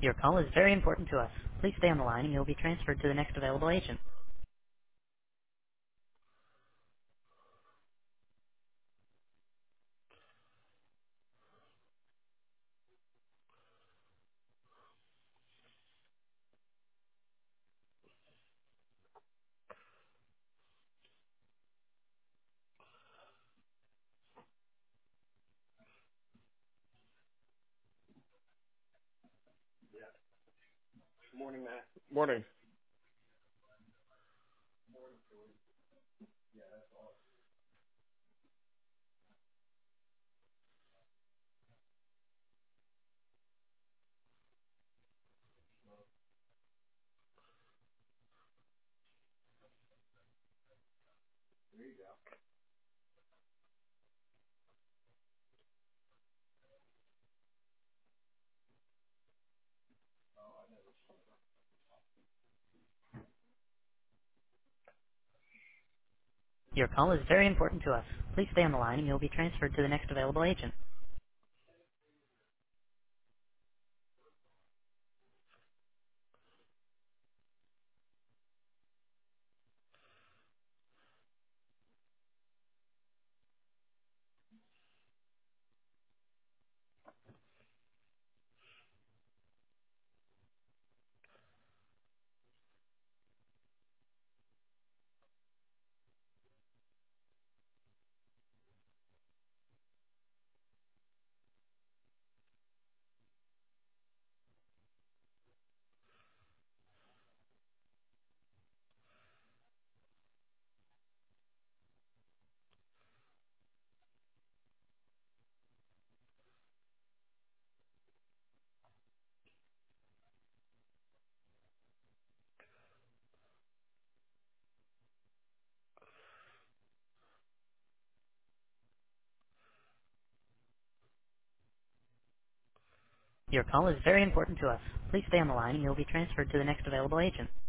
Your call is very important to us. Please stay on the line and you'll be transferred to the next available agent. Morning, Matt. Morning. Your call is very important to us. Please stay on the line and you'll be transferred to the next available agent. Your call is very important to us. Please stay on the line and you'll be transferred to the next available agent.